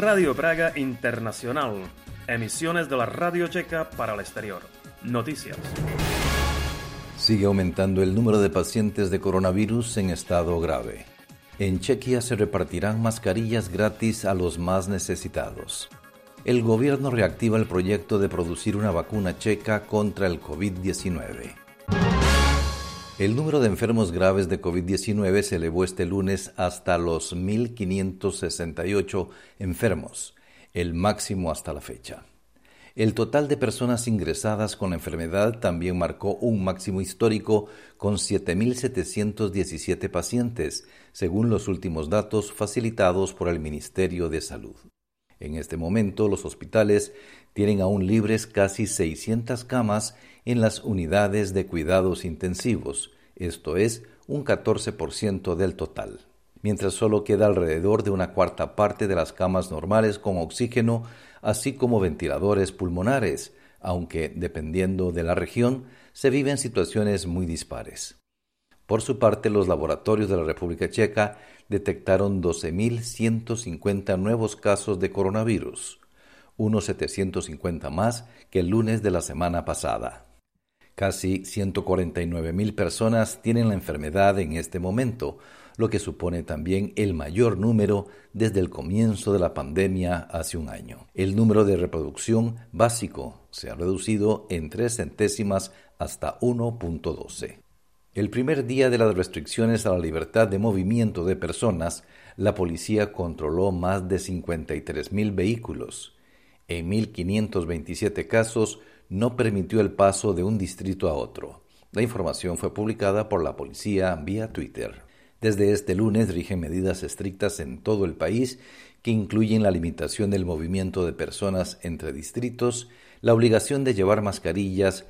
Radio Praga Internacional. Emisiones de la Radio Checa para el exterior. Noticias. Sigue aumentando el número de pacientes de coronavirus en estado grave. En Chequia se repartirán mascarillas gratis a los más necesitados. El gobierno reactiva el proyecto de producir una vacuna checa contra el COVID-19. El número de enfermos graves de COVID-19 se elevó este lunes hasta los 1.568 enfermos, el máximo hasta la fecha. El total de personas ingresadas con la enfermedad también marcó un máximo histórico con 7.717 pacientes, según los últimos datos facilitados por el Ministerio de Salud. En este momento, los hospitales tienen aún libres casi 600 camas en las unidades de cuidados intensivos, esto es, un 14% del total, mientras solo queda alrededor de una cuarta parte de las camas normales con oxígeno, así como ventiladores pulmonares, aunque, dependiendo de la región, se viven situaciones muy dispares. Por su parte, los laboratorios de la República Checa detectaron 12.150 nuevos casos de coronavirus, unos 750 más que el lunes de la semana pasada. Casi 149.000 personas tienen la enfermedad en este momento, lo que supone también el mayor número desde el comienzo de la pandemia hace un año. El número de reproducción básico se ha reducido en 3 centésimas hasta 1.12. El primer día de las restricciones a la libertad de movimiento de personas, la policía controló más de 53.000 vehículos. En 1.527 casos no permitió el paso de un distrito a otro. La información fue publicada por la policía vía Twitter. Desde este lunes rigen medidas estrictas en todo el país que incluyen la limitación del movimiento de personas entre distritos, la obligación de llevar mascarillas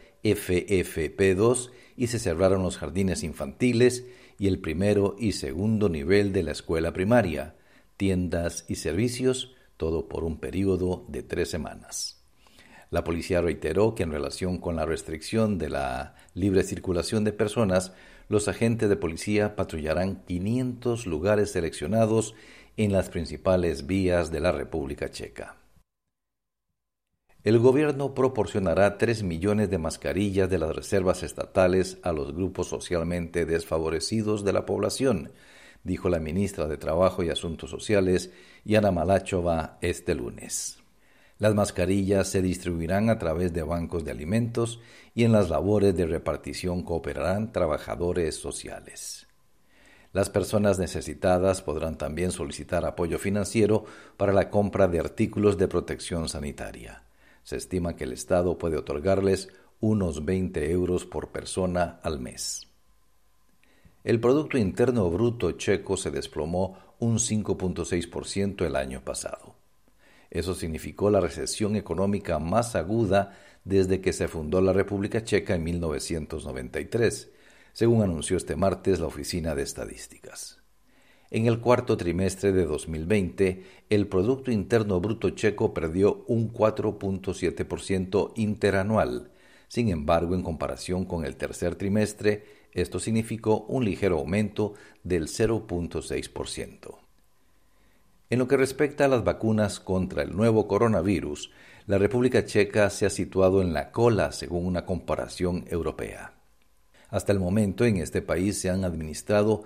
FFP2 y se cerraron los jardines infantiles y el primero y segundo nivel de la escuela primaria, tiendas y servicios, todo por un periodo de 3 semanas. La policía reiteró que en relación con la restricción de la libre circulación de personas, los agentes de policía patrullarán 500 lugares seleccionados en las principales vías de la República Checa. El gobierno proporcionará 3 millones de mascarillas de las reservas estatales a los grupos socialmente desfavorecidos de la población, dijo la ministra de Trabajo y Asuntos Sociales, Jana Malachova, este lunes. Las mascarillas se distribuirán a través de bancos de alimentos y en las labores de repartición cooperarán trabajadores sociales. Las personas necesitadas podrán también solicitar apoyo financiero para la compra de artículos de protección sanitaria. Se estima que el Estado puede otorgarles unos 20 euros por persona al mes. El Producto Interno Bruto checo se desplomó un 5.6% el año pasado. Eso significó la recesión económica más aguda desde que se fundó la República Checa en 1993, según anunció este martes la Oficina de Estadísticas. En el cuarto trimestre de 2020, el Producto Interno Bruto checo perdió un 4.7% interanual. Sin embargo, en comparación con el tercer trimestre, esto significó un ligero aumento del 0.6%. En lo que respecta a las vacunas contra el nuevo coronavirus, la República Checa se ha situado en la cola según una comparación europea. Hasta el momento en este país se han administrado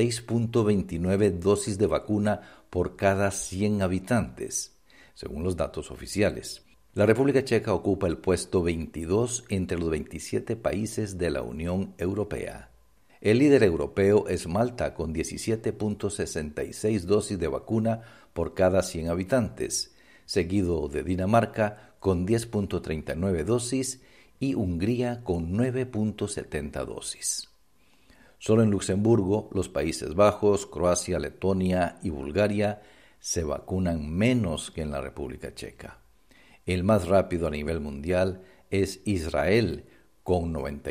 6.29 dosis de vacuna por cada 100 habitantes, según los datos oficiales. La República Checa ocupa el puesto 22 entre los 27 países de la Unión Europea. El líder europeo es Malta, con 17.66 dosis de vacuna por cada 100 habitantes, seguido de Dinamarca con 10.39 dosis y Hungría con 9.70 dosis. Solo en Luxemburgo, los Países Bajos, Croacia, Letonia y Bulgaria se vacunan menos que en la República Checa. El más rápido a nivel mundial es Israel, con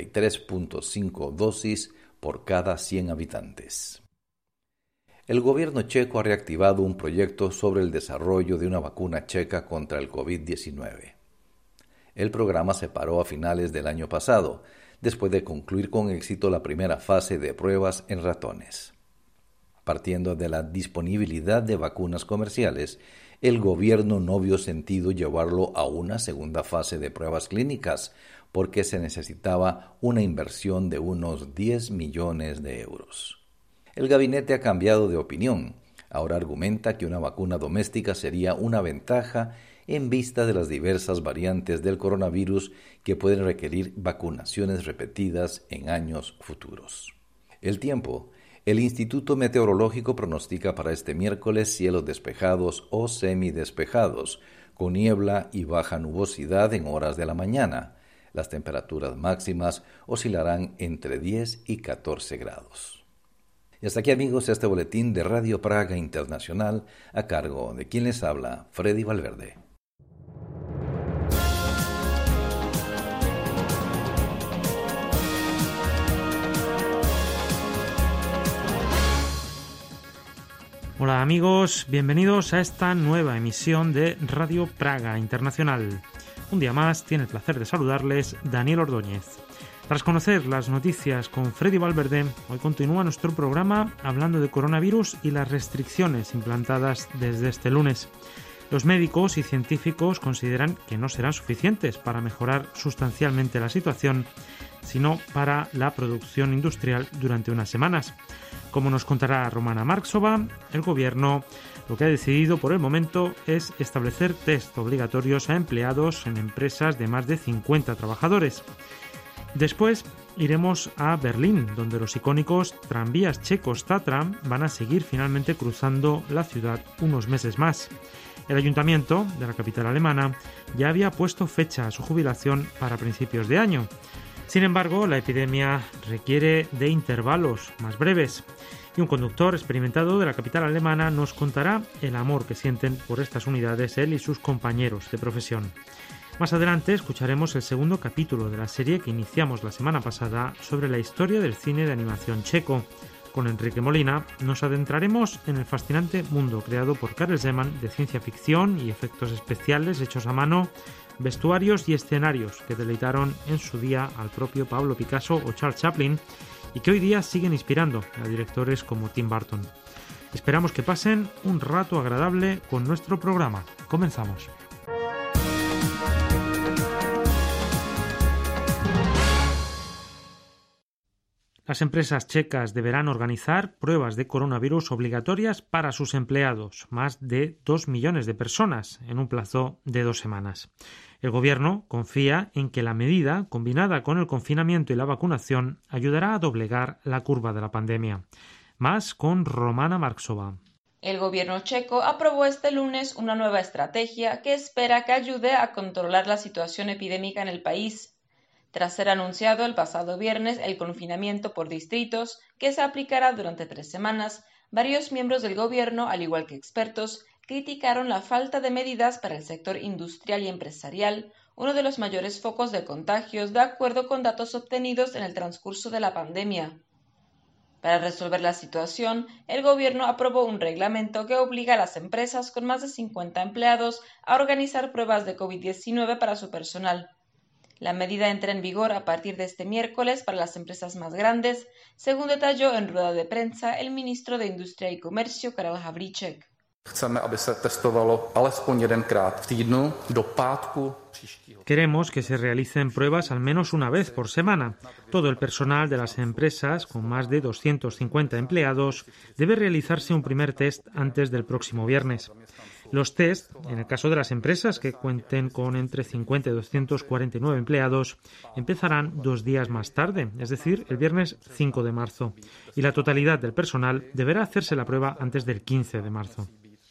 93.5 dosis por cada 100 habitantes. El gobierno checo ha reactivado un proyecto sobre el desarrollo de una vacuna checa contra el COVID-19. El programa se paró a finales del año pasado, después de concluir con éxito la primera fase de pruebas en ratones. Partiendo de la disponibilidad de vacunas comerciales, el gobierno no vio sentido llevarlo a una segunda fase de pruebas clínicas porque se necesitaba una inversión de unos 10 millones de euros. El gabinete ha cambiado de opinión. Ahora argumenta que una vacuna doméstica sería una ventaja en vista de las diversas variantes del coronavirus que pueden requerir vacunaciones repetidas en años futuros. El tiempo. El Instituto Meteorológico pronostica para este miércoles cielos despejados o semidespejados, con niebla y baja nubosidad en horas de la mañana. Las temperaturas máximas oscilarán entre 10 y 14 grados. Y hasta aquí, amigos, este boletín de Radio Praga Internacional a cargo de quien les habla, Freddy Valverde. Hola amigos, bienvenidos a esta nueva emisión de Radio Praga Internacional. Un día más tiene el placer de saludarles Daniel Ordóñez. Tras conocer las noticias con Freddy Valverde, hoy continúa nuestro programa hablando de coronavirus y las restricciones implantadas desde este lunes. Los médicos y científicos consideran que no serán suficientes para mejorar sustancialmente la situación, sino para la producción industrial durante unas semanas. Como nos contará Romana Marksova, el gobierno lo que ha decidido por el momento es establecer test obligatorios a empleados en empresas de más de 50 trabajadores. Después iremos a Berlín, donde los icónicos tranvías checos Tatra van a seguir finalmente cruzando la ciudad unos meses más. El ayuntamiento de la capital alemana ya había puesto fecha a su jubilación para principios de año. Sin embargo, la epidemia requiere de intervalos más breves y un conductor experimentado de la capital alemana nos contará el amor que sienten por estas unidades él y sus compañeros de profesión. Más adelante escucharemos el segundo capítulo de la serie que iniciamos la semana pasada sobre la historia del cine de animación checo. Con Enrique Molina nos adentraremos en el fascinante mundo creado por Karel Zeman de ciencia ficción y efectos especiales hechos a mano, vestuarios y escenarios que deleitaron en su día al propio Pablo Picasso o Charles Chaplin y que hoy día siguen inspirando a directores como Tim Burton. Esperamos que pasen un rato agradable con nuestro programa. Comenzamos. Las empresas checas deberán organizar pruebas de coronavirus obligatorias para sus empleados, más de 2 millones de personas, en un plazo de 2 semanas. El gobierno confía en que la medida, combinada con el confinamiento y la vacunación, ayudará a doblegar la curva de la pandemia. Más con Romana Marksova. El gobierno checo aprobó este lunes una nueva estrategia que espera que ayude a controlar la situación epidémica en el país. Tras ser anunciado el pasado viernes el confinamiento por distritos, que se aplicará durante 3 semanas, varios miembros del gobierno, al igual que expertos, criticaron la falta de medidas para el sector industrial y empresarial, uno de los mayores focos de contagios, de acuerdo con datos obtenidos en el transcurso de la pandemia. Para resolver la situación, el gobierno aprobó un reglamento que obliga a las empresas con más de 50 empleados a organizar pruebas de COVID-19 para su personal. La medida entra en vigor a partir de este miércoles para las empresas más grandes, según detalló en rueda de prensa el ministro de Industria y Comercio, Karel Havlíček. Queremos que se realicen pruebas al menos una vez por semana. Todo el personal de las empresas, con más de 250 empleados, debe realizarse un primer test antes del próximo viernes. Los test, en el caso de las empresas que cuenten con entre 50 y 249 empleados, empezarán 2 días más tarde, es decir, el viernes 5 de marzo. Y la totalidad del personal deberá hacerse la prueba antes del 15 de marzo.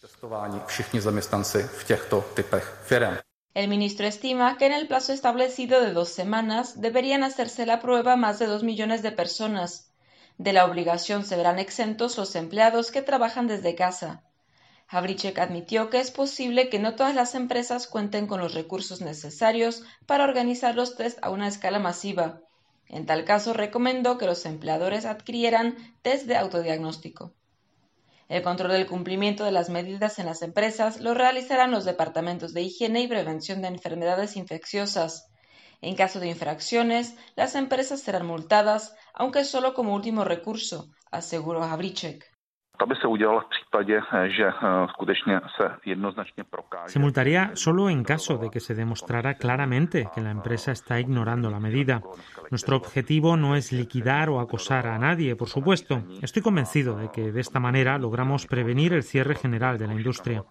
El ministro estima que en el plazo establecido de 2 semanas deberían hacerse la prueba más de 2 millones de personas. De la obligación se verán exentos los empleados que trabajan desde casa. Havlíček admitió que es posible que no todas las empresas cuenten con los recursos necesarios para organizar los test a una escala masiva. En tal caso, recomendó que los empleadores adquirieran test de autodiagnóstico. El control del cumplimiento de las medidas en las empresas lo realizarán los departamentos de higiene y prevención de enfermedades infecciosas. En caso de infracciones, las empresas serán multadas, aunque solo como último recurso, aseguró Havlíček. Se multaría solo en caso de que se demostrara claramente que la empresa está ignorando la medida. Nuestro objetivo no es liquidar o acosar a nadie, por supuesto. Estoy convencido de que de esta manera logramos prevenir el cierre general de la industria.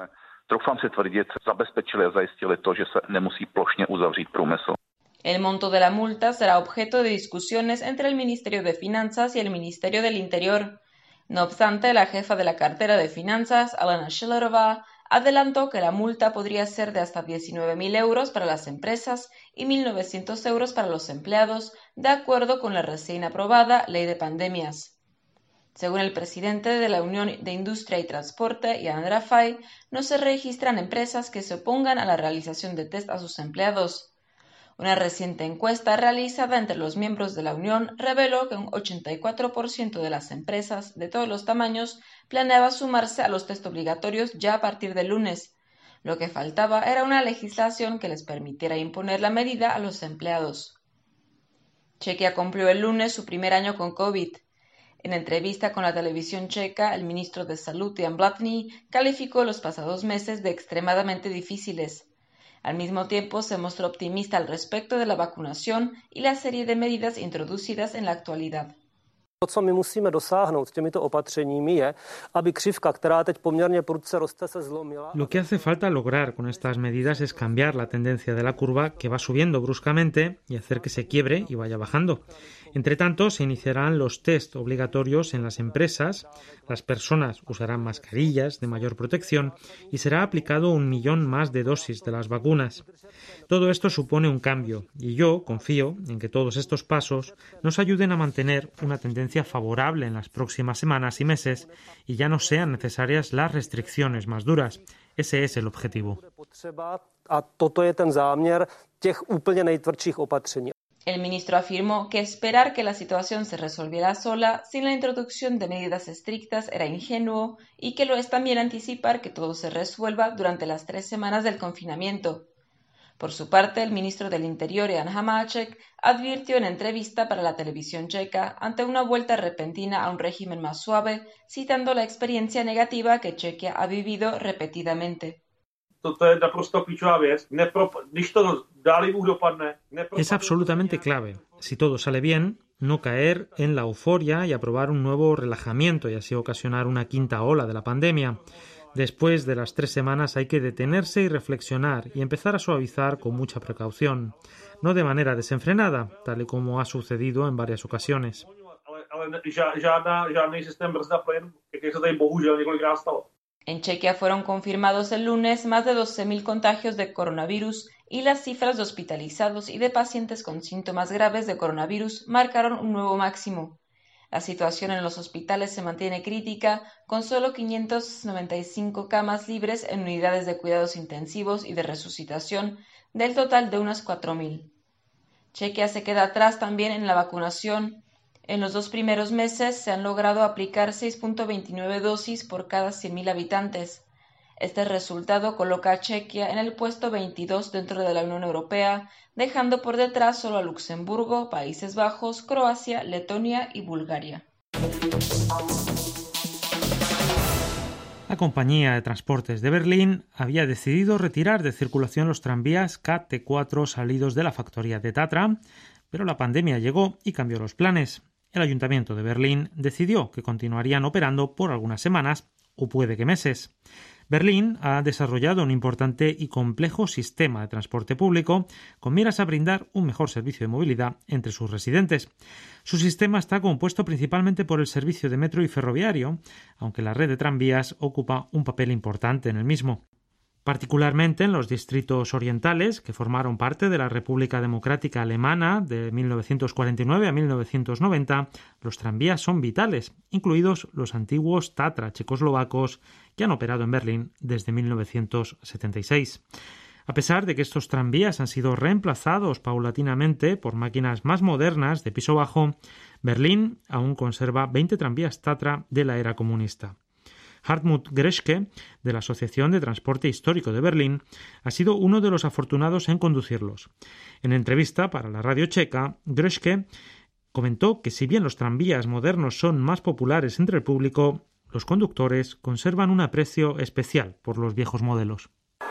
El monto de la multa será objeto de discusiones entre el Ministerio de Finanzas y el Ministerio del Interior. No obstante, la jefa de la cartera de Finanzas, Alena Schillerova, adelantó que la multa podría ser de hasta 19.000 euros para las empresas y 1.900 euros para los empleados, de acuerdo con la recién aprobada Ley de Pandemias. Según el presidente de la Unión de Industria y Transporte, Jan Rafai, no se registran empresas que se opongan a la realización de test a sus empleados. Una reciente encuesta realizada entre los miembros de la Unión reveló que un 84% de las empresas de todos los tamaños planeaba sumarse a los test obligatorios ya a partir del lunes. Lo que faltaba era una legislación que les permitiera imponer la medida a los empleados. Chequia cumplió el lunes su primer año con COVID. En entrevista con la televisión checa, el ministro de Salud, Jan Blatný, calificó los pasados meses de extremadamente difíciles. Al mismo tiempo, se mostró optimista al respecto de la vacunación y la serie de medidas introducidas en la actualidad. To, co my musíme dosáhnout těmito opatřeními, je, aby křivka, která teď poměrně prudce roste, se zlomila. Lo que hace falta lograr con estas medidas es cambiar la tendencia de la curva que va subiendo bruscamente y hacer que se quiebre y vaya bajando. Entre tanto, se iniciarán los test obligatorios en las empresas, las personas usarán mascarillas de mayor protección y será aplicado 1 millón más de dosis de las vacunas. Todo esto supone un cambio y yo confío en que todos estos pasos nos ayuden a mantener una tendencia favorable en las próximas semanas y meses y ya no sean necesarias las restricciones más duras. Ese es el objetivo. A toto je ten záměr těch úplně nejtvrdších opatření. El ministro afirmó que esperar que la situación se resolviera sola sin la introducción de medidas estrictas era ingenuo y que lo es también anticipar que todo se resuelva durante las 3 semanas del confinamiento. Por su parte, el ministro del Interior, Jan Hamáček, advirtió en entrevista para la televisión checa ante una vuelta repentina a un régimen más suave, citando la experiencia negativa que Chequia ha vivido repetidamente. Es absolutamente clave, si todo sale bien, no caer en la euforia y aprobar un nuevo relajamiento y así ocasionar una quinta ola de la pandemia. Después de las 3 semanas hay que detenerse y reflexionar y empezar a suavizar con mucha precaución, no de manera desenfrenada, tal y como ha sucedido en varias ocasiones. En Chequia fueron confirmados el lunes más de 12.000 contagios de coronavirus y las cifras de hospitalizados y de pacientes con síntomas graves de coronavirus marcaron un nuevo máximo. La situación en los hospitales se mantiene crítica, con solo 595 camas libres en unidades de cuidados intensivos y de resucitación, del total de unas 4.000. Chequia se queda atrás también en la vacunación. En los 2 primeros meses se han logrado aplicar 6.29 dosis por cada 100.000 habitantes. Este resultado coloca a Chequia en el puesto 22 dentro de la Unión Europea, dejando por detrás solo a Luxemburgo, Países Bajos, Croacia, Letonia y Bulgaria. La compañía de transportes de Berlín había decidido retirar de circulación los tranvías KT4 salidos de la factoría de Tatra, pero la pandemia llegó y cambió los planes. El Ayuntamiento de Berlín decidió que continuarían operando por algunas semanas o puede que meses. Berlín ha desarrollado un importante y complejo sistema de transporte público con miras a brindar un mejor servicio de movilidad entre sus residentes. Su sistema está compuesto principalmente por el servicio de metro y ferroviario, aunque la red de tranvías ocupa un papel importante en el mismo. Particularmente en los distritos orientales, que formaron parte de la República Democrática Alemana de 1949 a 1990, los tranvías son vitales, incluidos los antiguos Tatra checoslovacos que han operado en Berlín desde 1976. A pesar de que estos tranvías han sido reemplazados paulatinamente por máquinas más modernas de piso bajo, Berlín aún conserva 20 tranvías Tatra de la era comunista. Hartmut Greschke, de la Asociación de Transporte Histórico de Berlín, ha sido uno de los afortunados en conducirlos. En entrevista para la radio checa, Greschke comentó que si bien los tranvías modernos son más populares entre el público, los conductores conservan un aprecio especial por los viejos modelos.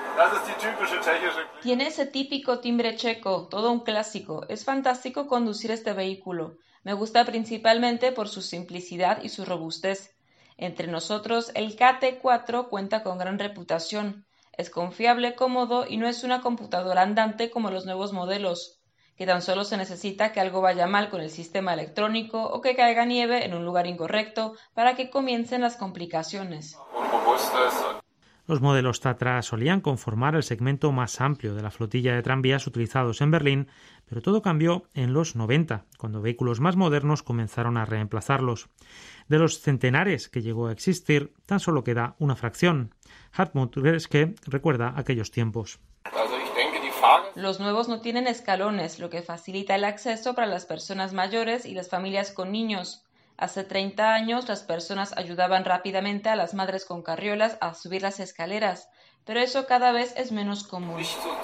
Tiene ese típico timbre checo, todo un clásico. Es fantástico conducir este vehículo. Me gusta principalmente por su simplicidad y su robustez. Entre nosotros, el KT4 cuenta con gran reputación. Es confiable, cómodo y no es una computadora andante como los nuevos modelos, que tan solo se necesita que algo vaya mal con el sistema electrónico o que caiga nieve en un lugar incorrecto para que comiencen las complicaciones. Los modelos Tatra solían conformar el segmento más amplio de la flotilla de tranvías utilizados en Berlín, pero todo cambió en los 90, cuando vehículos más modernos comenzaron a reemplazarlos. De los centenares que llegó a existir, tan solo queda una fracción. Hartmut Greschke recuerda aquellos tiempos. Los nuevos no tienen escalones, lo que facilita el acceso para las personas mayores y las familias con niños. Hace 30 años las personas ayudaban rápidamente a las madres con carriolas a subir las escaleras, pero eso cada vez es menos común.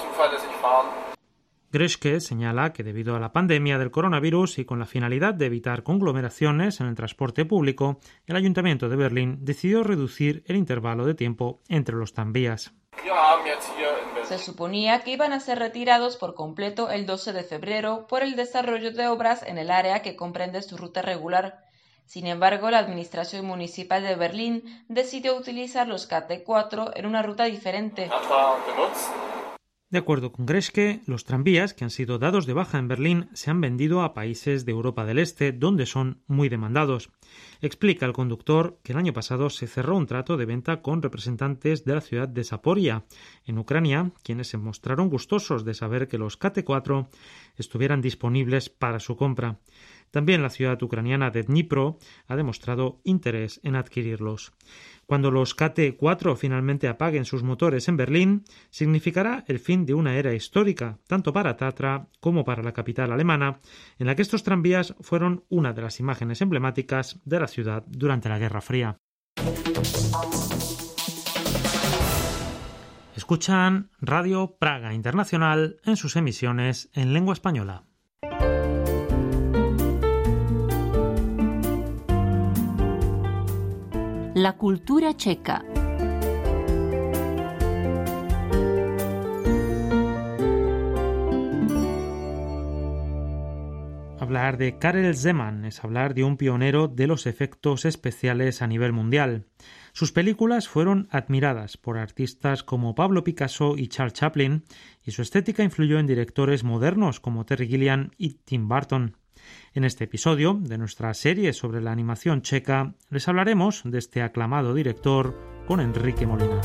Greschke señala que debido a la pandemia del coronavirus y con la finalidad de evitar conglomeraciones en el transporte público, el Ayuntamiento de Berlín decidió reducir el intervalo de tiempo entre los tranvías. Se suponía que iban a ser retirados por completo el 12 de febrero por el desarrollo de obras en el área que comprende su ruta regular. Sin embargo, la Administración Municipal de Berlín decidió utilizar los KT4 en una ruta diferente. De acuerdo con Greschke, los tranvías que han sido dados de baja en Berlín se han vendido a países de Europa del Este, donde son muy demandados. Explica el conductor que el año pasado se cerró un trato de venta con representantes de la ciudad de Zaporia, en Ucrania, quienes se mostraron gustosos de saber que los KT4 estuvieran disponibles para su compra. También la ciudad ucraniana de Dnipro ha demostrado interés en adquirirlos. Cuando los KT4 finalmente apaguen sus motores en Berlín, significará el fin de una era histórica, tanto para Tatra como para la capital alemana, en la que estos tranvías fueron una de las imágenes emblemáticas de la ciudad durante la Guerra Fría. Escuchan Radio Praga Internacional en sus emisiones en lengua española. La cultura checa. Hablar de Karel Zeman es hablar de un pionero de los efectos especiales a nivel mundial. Sus películas fueron admiradas por artistas como Pablo Picasso y Charles Chaplin, y su estética influyó en directores modernos como Terry Gilliam y Tim Burton. En este episodio de nuestra serie sobre la animación checa les hablaremos de este aclamado director con Enrique Molina.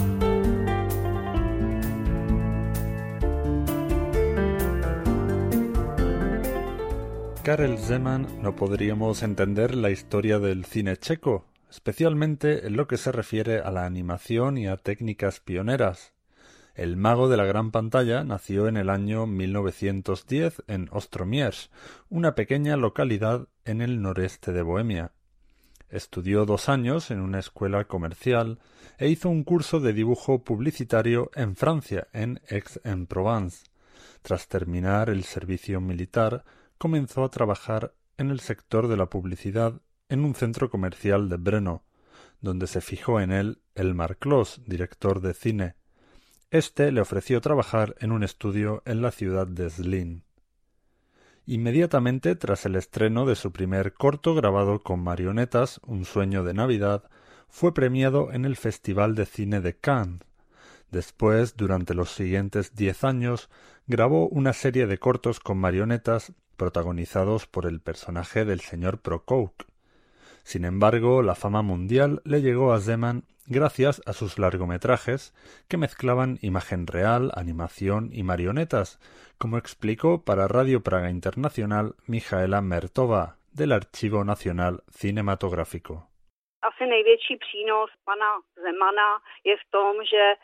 Karel Zeman no podríamos entender la historia del cine checo, especialmente en lo que se refiere a la animación y a técnicas pioneras. El mago de la gran pantalla nació en el año 1910 en Ostromierz, una pequeña localidad en el noreste de Bohemia. Estudió 2 años en una escuela comercial e hizo un curso de dibujo publicitario en Francia, en Aix-en-Provence. Tras terminar el servicio militar, comenzó a trabajar en el sector de la publicidad en un centro comercial de Brno, donde se fijó en él Elmar Klos, director de cine. Este le ofreció trabajar en un estudio en la ciudad de Zlín. Inmediatamente tras el estreno de su primer corto grabado con marionetas, Un sueño de Navidad, fue premiado en el Festival de Cine de Cannes. Después, durante los siguientes 10 años, grabó una serie de cortos con marionetas protagonizados por el personaje del señor Prokop. Sin embargo, la fama mundial le llegó a Zeman gracias a sus largometrajes que mezclaban imagen real, animación y marionetas, como explicó para Radio Praga Internacional Michaela Mertova, del Archivo Nacional Cinematográfico. Asi největší přínos pana Zemana je v tom, že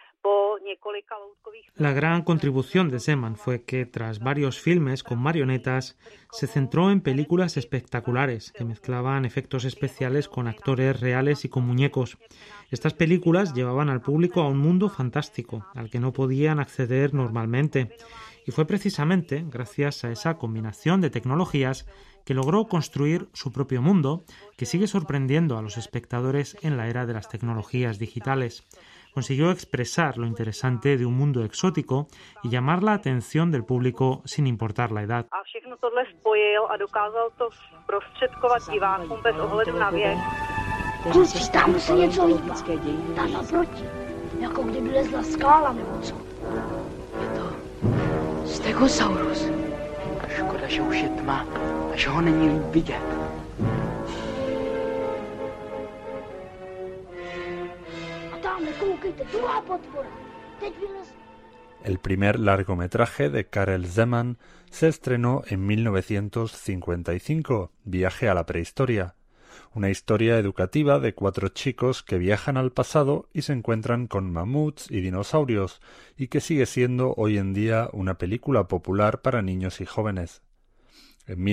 La gran contribución de Zeman fue que, tras varios filmes con marionetas, se centró en películas espectaculares que mezclaban efectos especiales con actores reales y con muñecos. Estas películas llevaban al público a un mundo fantástico, al que no podían acceder normalmente, Y fue precisamente gracias a esa combinación de tecnologías que logró construir su propio mundo, que sigue sorprendiendo a los espectadores en la era de las tecnologías digitales. Consiguió expresar lo interesante de un mundo exótico y llamar la atención del público sin importar la edad. A všechno tohle spojil a dokázal to zprostředkovat divákům bez ohledu na věk. Kluci, tam se něco líbá. Tam naproti. Jako kdyby lezla skála nebo co. Je to Stegosaurus. A škoda, že už je tma a že ho není líp vidět. A tamhle, koukejte, druhá potvora. Teď vylez. El primer largometraje de Karel Zeman se estrenó en 1955, Viaje a la prehistoria, una historia educativa de 4 chicos que viajan al pasado y se encuentran con mamuts y dinosaurios, y que sigue siendo hoy en día una película popular para niños y jóvenes. En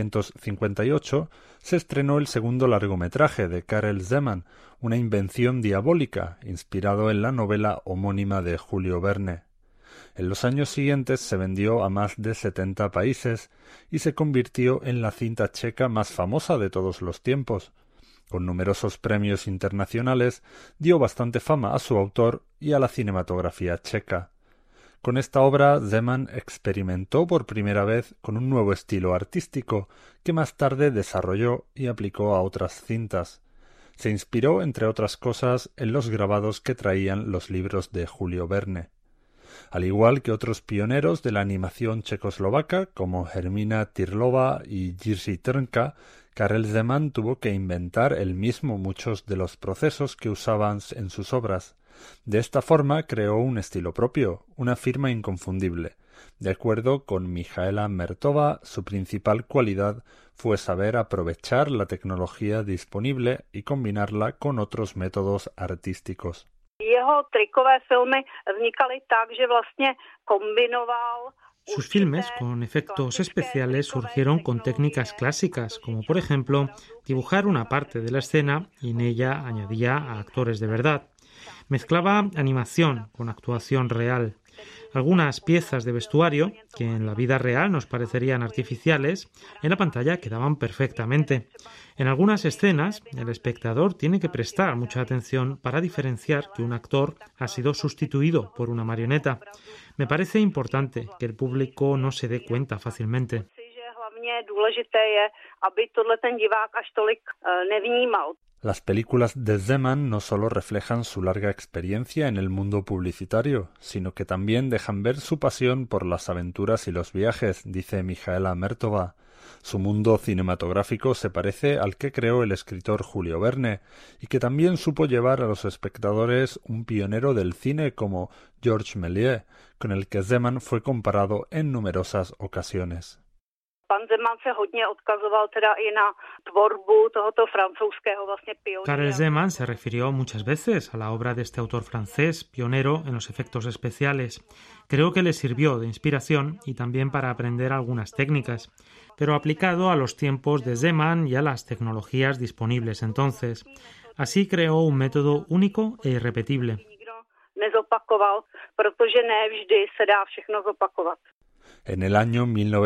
1958 se estrenó el segundo largometraje de Karel Zeman, una invención diabólica, inspirado en la novela homónima de Julio Verne. En los años siguientes se vendió a más de 70 países y se convirtió en la cinta checa más famosa de todos los tiempos. Con numerosos premios internacionales, dio bastante fama a su autor y a la cinematografía checa. Con esta obra, Zeman experimentó por primera vez con un nuevo estilo artístico que más tarde desarrolló y aplicó a otras cintas. Se inspiró, entre otras cosas, en los grabados que traían los libros de Julio Verne. Al igual que otros pioneros de la animación checoslovaca como Hermina Tirlova y Jiří Trnka, Karel Zeman tuvo que inventar él mismo muchos de los procesos que usaban en sus obras. De esta forma creó un estilo propio, una firma inconfundible. De acuerdo con Michaela Mertova, su principal cualidad fue saber aprovechar la tecnología disponible y combinarla con otros métodos artísticos. Jeho trikové filmy vznikaly tak, že vlastně kombinoval. Sus filmes con efectos especiales surgieron con técnicas clásicas, como por ejemplo dibujar una parte de la escena y en ella añadía a actores de verdad. Mezclaba animación con actuación real. Algunas piezas de vestuario, que en la vida real nos parecerían artificiales, en la pantalla quedaban perfectamente. En algunas escenas, el espectador tiene que prestar mucha atención para diferenciar que un actor ha sido sustituido por una marioneta. Me parece importante que el público no se dé cuenta fácilmente. Las películas de Zeman no solo reflejan su larga experiencia en el mundo publicitario, sino que también dejan ver su pasión por las aventuras y los viajes, dice Michaela Mertova. Su mundo cinematográfico se parece al que creó el escritor Julio Verne, y que también supo llevar a los espectadores un pionero del cine como Georges Méliès, con el que Zeman fue comparado en numerosas ocasiones. Pan Zeman se hodně odkazoval teda i na tvorbu tohoto francouzského vlastně pionera. Karel Zeman se refirió muchas veces a la obra de este autor francés, pionero en los efectos especiales. Creo que le sirvió de inspiración y también para aprender algunas técnicas, pero aplicado a los tiempos de Zeman y a las tecnologías disponibles entonces. Así creó un método único e irrepetible. Nezopakoval, protože ne vždy se dá všechno zopakovat. En el año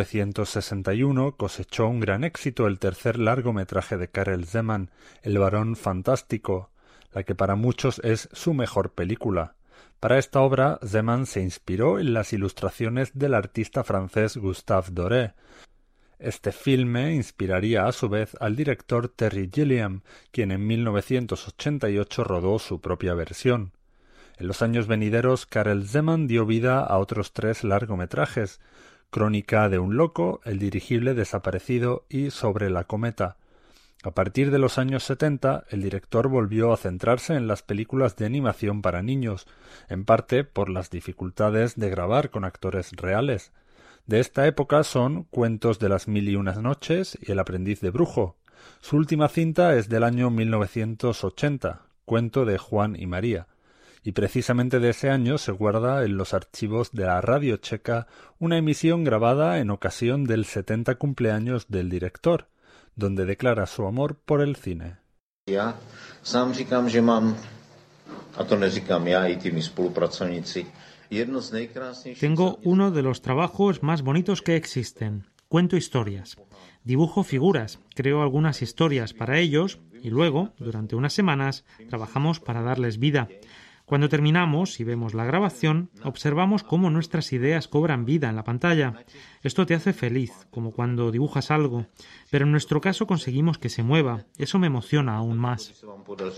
1961 cosechó un gran éxito el tercer largometraje de Karel Zeman, El varón fantástico, la que para muchos es su mejor película. Para esta obra, Zeman se inspiró en las ilustraciones del artista francés Gustave Doré. Este filme inspiraría a su vez al director Terry Gilliam, quien en 1988 rodó su propia versión. En los años venideros, Karel Zeman dio vida a otros 3 largometrajes: Crónica de un loco, El dirigible desaparecido y Sobre la cometa. A partir de los años 70, el director volvió a centrarse en las películas de animación para niños, en parte por las dificultades de grabar con actores reales. De esta época son Cuentos de las mil y unas noches y El aprendiz de brujo. Su última cinta es del año 1980, Cuento de Juan y María. Y precisamente de ese año se guarda en los archivos de la radio checa una emisión grabada en ocasión del 70 cumpleaños del director, donde declara su amor por el cine. Já sám říkám, že mám, a to neříkám já, i tí mí spolupracovníci, Tengo uno de los trabajos más bonitos que existen. Cuento historias. Dibujo figuras, creo algunas historias para ellos y luego, durante unas semanas, trabajamos para darles vida. Cuando terminamos y vemos la grabación, observamos cómo nuestras ideas cobran vida en la pantalla. Esto te hace feliz, como cuando dibujas algo, pero en nuestro caso conseguimos que se mueva. Eso me emociona aún más.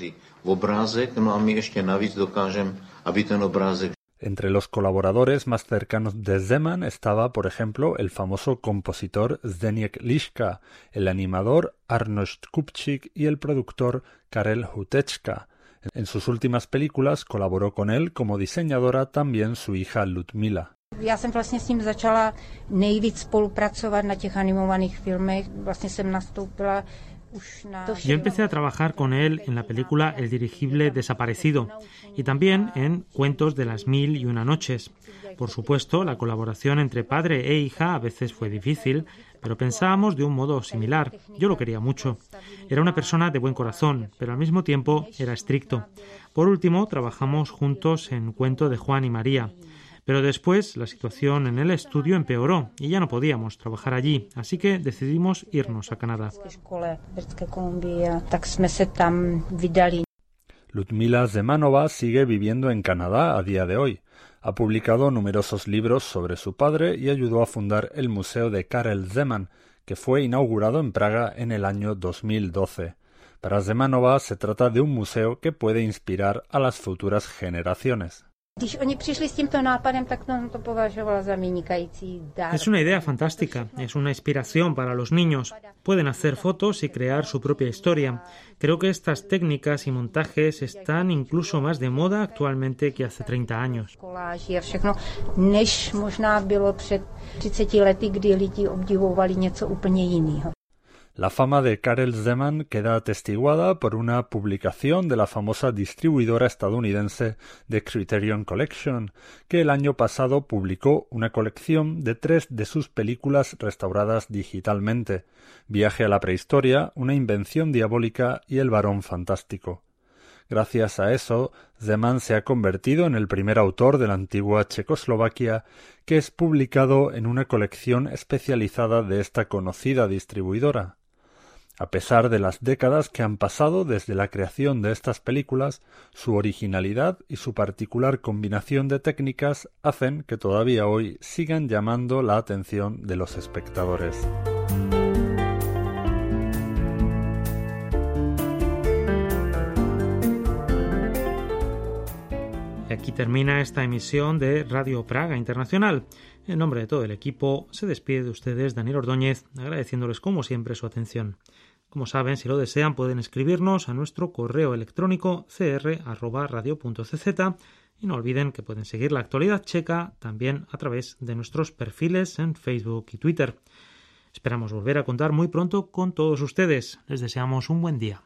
Entre los colaboradores más cercanos de Zeman estaba, por ejemplo, el famoso compositor Zdeněk Liška, el animador Arnošt Kupčík y el productor Karel Hutečka. En sus últimas películas colaboró con él como diseñadora también su hija Ludmila. Já jsem vlastně s ním začala nejvíc spolupracovat na těch animovaných filmech. Vlastně jsem nastoupila. Yo empecé a trabajar con él en la película El dirigible desaparecido y también en Cuentos de las 1001 noches. Por supuesto, la colaboración entre padre e hija a veces fue difícil, pero pensábamos de un modo similar. Yo lo quería mucho. Era una persona de buen corazón, pero al mismo tiempo era estricto. Por último, trabajamos juntos en Cuento de Juan y María. Pero después la situación en el estudio empeoró y ya no podíamos trabajar allí, así que decidimos irnos a Canadá. Ludmila Zemanova sigue viviendo en Canadá a día de hoy. Ha publicado numerosos libros sobre su padre y ayudó a fundar el Museo de Karel Zeman, que fue inaugurado en Praga en el año 2012. Para Zemanova se trata de un museo que puede inspirar a las futuras generaciones. Es una idea fantástica, es una inspiración para los niños. Pueden hacer fotos y crear su propia historia. Creo que estas técnicas y montajes están incluso más de moda actualmente que hace 30 años. La fama de Karel Zeman queda atestiguada por una publicación de la famosa distribuidora estadounidense The Criterion Collection, que el año pasado publicó una colección de 3 de sus películas restauradas digitalmente: Viaje a la prehistoria, Una invención diabólica y El varón fantástico. Gracias a eso, Zeman se ha convertido en el primer autor de la antigua Checoslovaquia que es publicado en una colección especializada de esta conocida distribuidora. A pesar de las décadas que han pasado desde la creación de estas películas, su originalidad y su particular combinación de técnicas hacen que todavía hoy sigan llamando la atención de los espectadores. Aquí termina esta emisión de Radio Praga Internacional. En nombre de todo el equipo, se despide de ustedes Daniel Ordóñez, agradeciéndoles como siempre su atención. Como saben, si lo desean, pueden escribirnos a nuestro correo electrónico cr@radio.cz y no olviden que pueden seguir la actualidad checa también a través de nuestros perfiles en Facebook y Twitter. Esperamos volver a contar muy pronto con todos ustedes. Les deseamos un buen día.